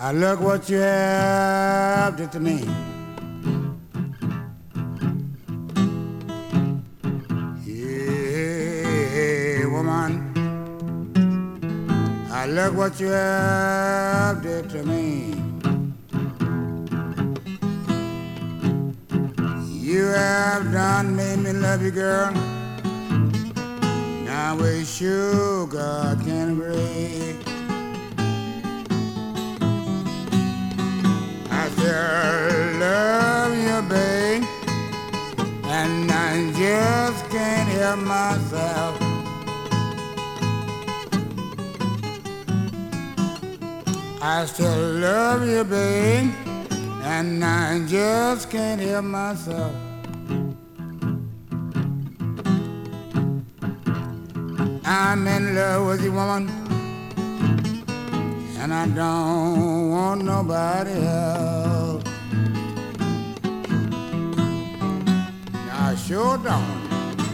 Look what you have did to me. Hey, woman, look what you have did to me. You have done made me love you, girl. Now we sugar can agree. I still love you, babe, and I just can't help myself. I still love you, babe, and I just can't help myself. I'm in love with you, woman, and I don't want nobody else. I sure don't.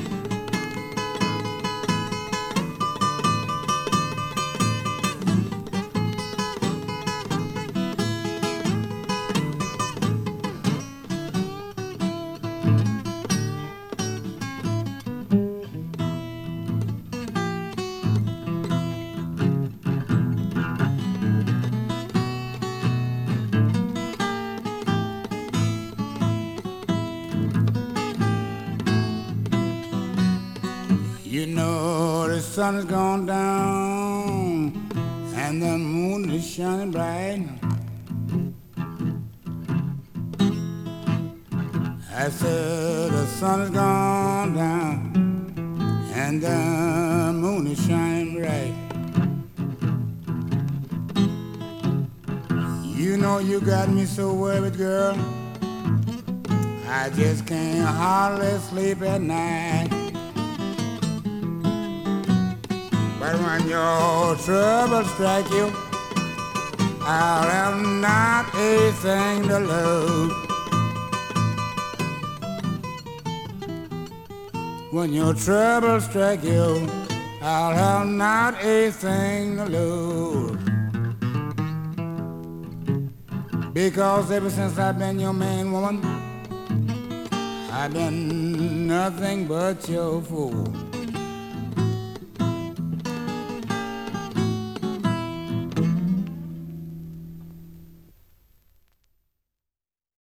You know the sun has gone down and the moon is shining bright. I said the sun has gone down and the moon is shining bright. You know you got me so worried, girl, I just can't hardly sleep at night. But when your troubles strike you, I'll have not a thing to lose. When your troubles strike you, I'll have not a thing to lose. Because ever since I've been your man, woman, I've been nothing but your fool.